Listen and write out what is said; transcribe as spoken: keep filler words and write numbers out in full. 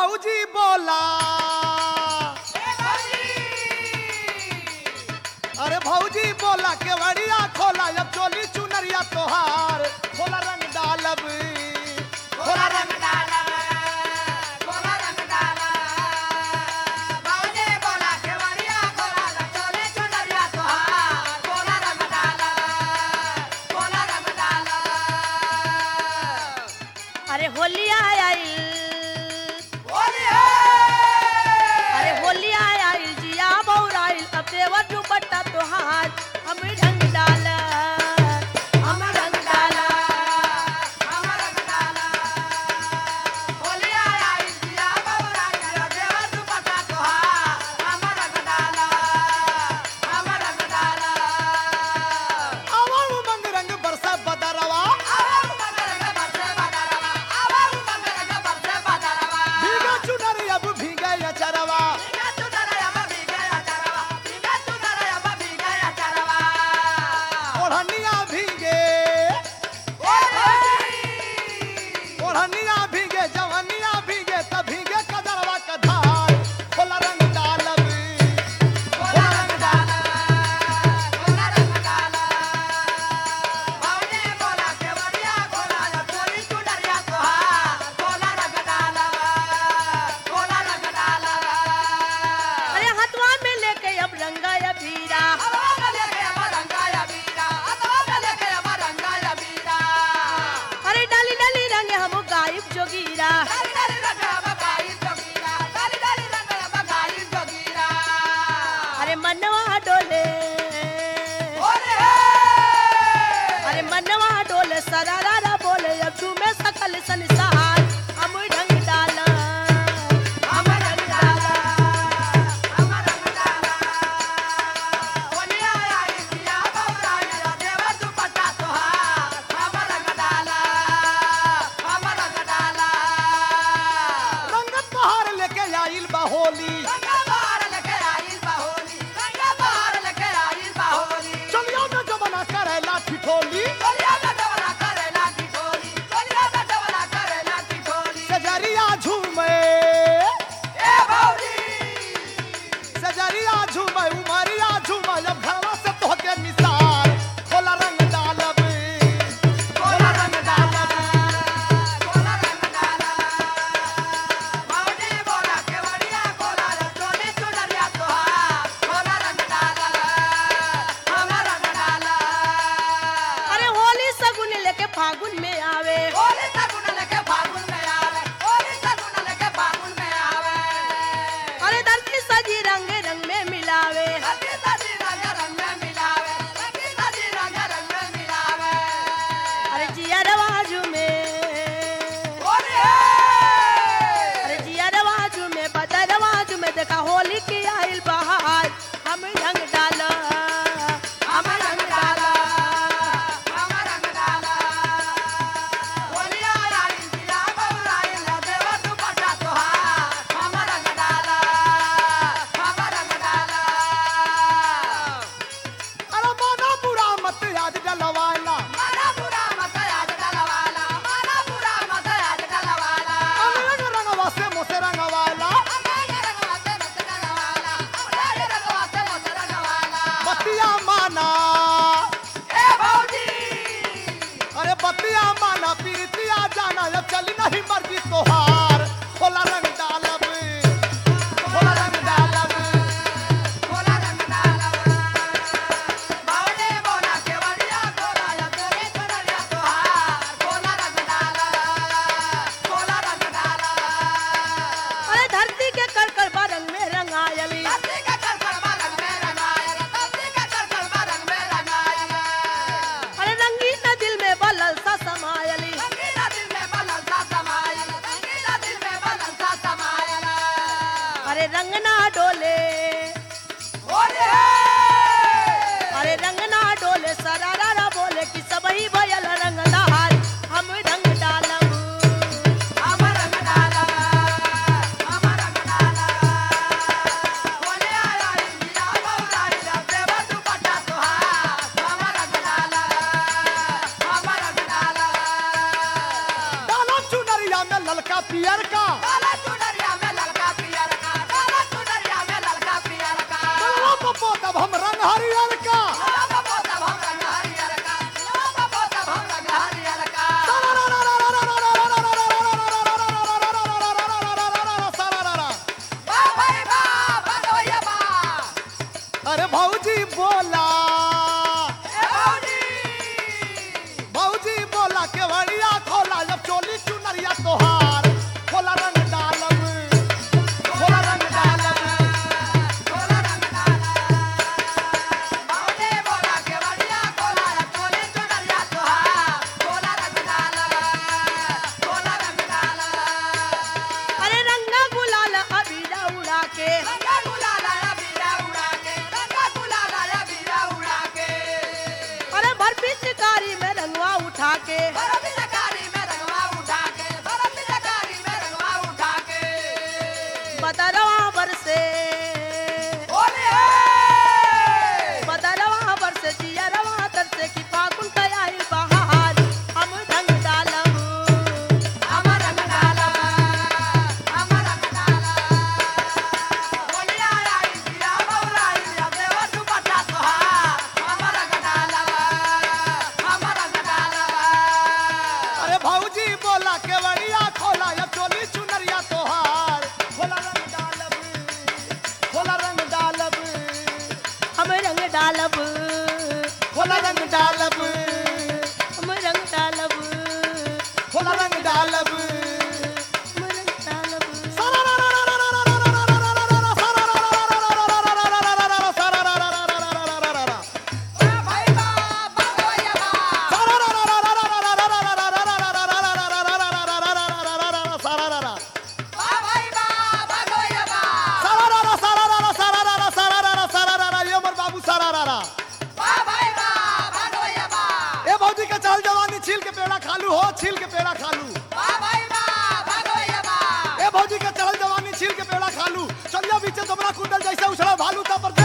भौजी बोला अरे भौजी बोला केवड़िया खोला अब चोली चुनरिया तोहार खोला रंग डालब खोला रंग डालब खोला रंग डालब भौजी बोला केवड़िया खोला चोली चुनरिया तोहार खोला रंग डालब खोला रंग डालब। अरे होली आई होली अरे होली आई जिया बौराइल अब देवर दुपट्टा तोहार हम ढंग डाल हम रंग डालब हम रंग डालब होली आई जिया बौराइल देवर दुपट्टा तोहार हम रंग डालब हम रंग डालब। आवा उमंग रंग बरसा बदरवा भीगा चुनरी अब भीगे अचरवा ओढ़निया भीगे ओढ़निया भीगे जवनिया भीगे तब भीगे कदरवा कधार खोला रंग डालब खोला रंग डालब अरे हथवा में लेके अब रंगा या भीरा अरे डाली डाली रंग हम गायब जोगीरा अरे मनवा डोले अरे मनवा डोले सरारा बोले अब झूमे सकल संसार हम ढंग डाल हम ढंग डाल रंगत बहार लेके आइल बहोली चलिया में जमाना करेला ठिठोली सजरिया झूमे सजरिया झूमे उमरिया झूमे जब घरवा से तोहके निसार खोला रंग डालब खोला रंग डालब अरे होली सगुन लेके फागुन में आवे अरे धरती सजी रंग रंग में मिलावे अरे जिया रवाजू में अरे जिया रवाजू में बता रवाजू में देखा होली की आइल बहार हम रंग डाल हम रंग डाल अरे माना बुरा मत याद डलवाला अंग रंगवा से मोसे रंगवाला बतिया माना अरे बतिया माना पीरतिया जाना जब चली नहीं मर्जी तोहार खोला रंग डालब खोला रंग डालब अरे धरती के कर कर रंग में रंगायली अरे रंगीन दिल में बलल सा समायली अरे रंग ना डोले अरे रंग ना डोले सरारा बोले कि सब ही भयल रंगदार हम रंग डालब डाला चुनरिया में ललका पियर का डाला चुनरिया में अरे भौजी बोला केवड़िया खोला या चोली चुनरिया तोहार खोला रंग डालब खोला रंग डालब हम रंग डालब खोला रंग डालब हम रंग डालब खोला रंग डालब हम रंग डालब भाई बा भगोया बा बा भाई बा भगोया बा बा भाई बा भगोया बा ए भौजी के चल जवानी छील के पेड़ा खालू हो छील के पेड़ा खालू बा भाई बा भगोया बा ए भौजी के चल जवानी छील के पेड़ा खालू चलिया बीचे तुम्हारा कुंडल जैसे उछला भालू तब पर